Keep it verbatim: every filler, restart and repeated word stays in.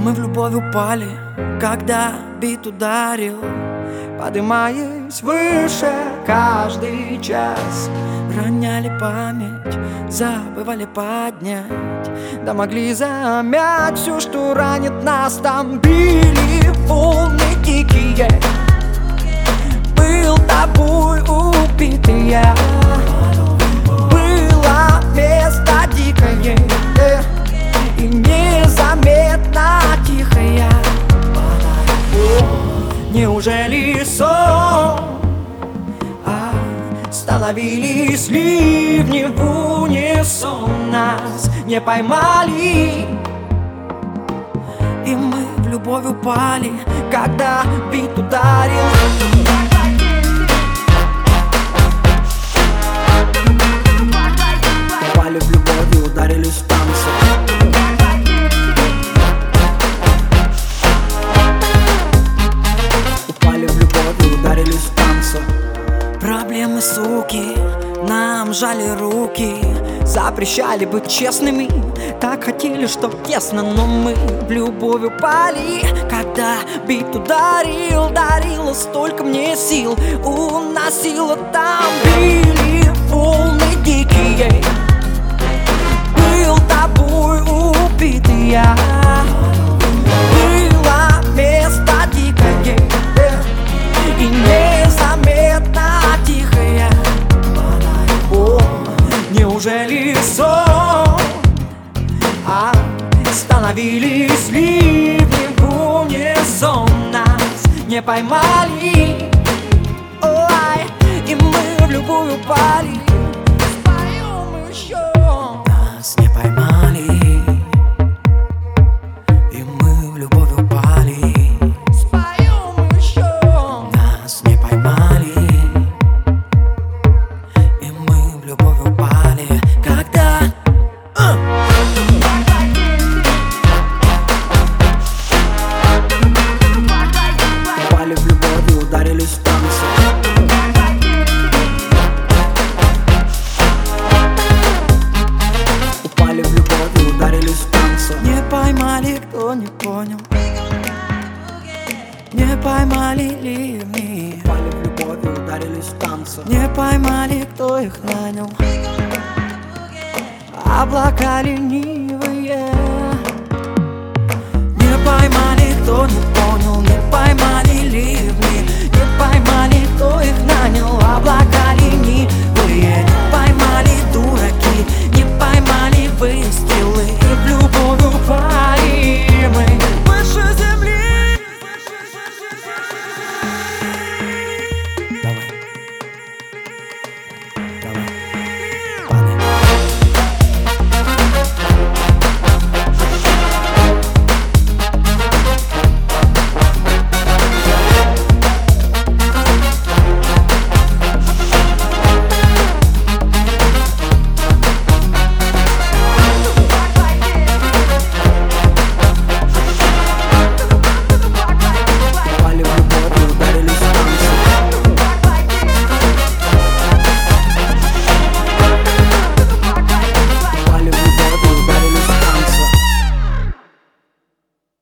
мы в любовь упали, когда бит ударил, подымаясь выше каждый час. Роняли память, забывали поднять, да могли замять все, что ранит нас. Там били волны дикие, был тобой убитый я. Было место дикое и незаметно тихое. Неужели сон? Становились ливни в унисон, нас не поймали, и мы в любовь упали, когда бит ударил. Упали в любовь и ударились в танце. Упали в любовь и ударились в танце. Проблемы, суки, нам жали руки, запрещали быть честными, так хотели, чтоб тесно, но мы в любовь упали, когда бит ударил, дарило столько мне сил, уносило. Там били волны дикие, был тобой убитый я. Было место дикое и незаметно тихая. О, неужели сон? А становились ливни в унисон, нас не поймали, ой, и мы в любовь упали. Споем еще. Нас не поймали, и мы в любовь упали. Споем еще. Нас не поймали, и мы в любовь упали, когда uh! Упали в любовь и ударились в танце. Упали в любовь и ударились в танце. Не поймали, кто не понял, не поймали ливни. Упали в любовь и ударились в танце. Не поймали, кто их нанял, облака ленивые. Не поймали, кто не понял, не поймали ливни. Не поймали, кто их нанял, облака ленивые. Не поймали дураки, не поймали выстрелы, и в любовь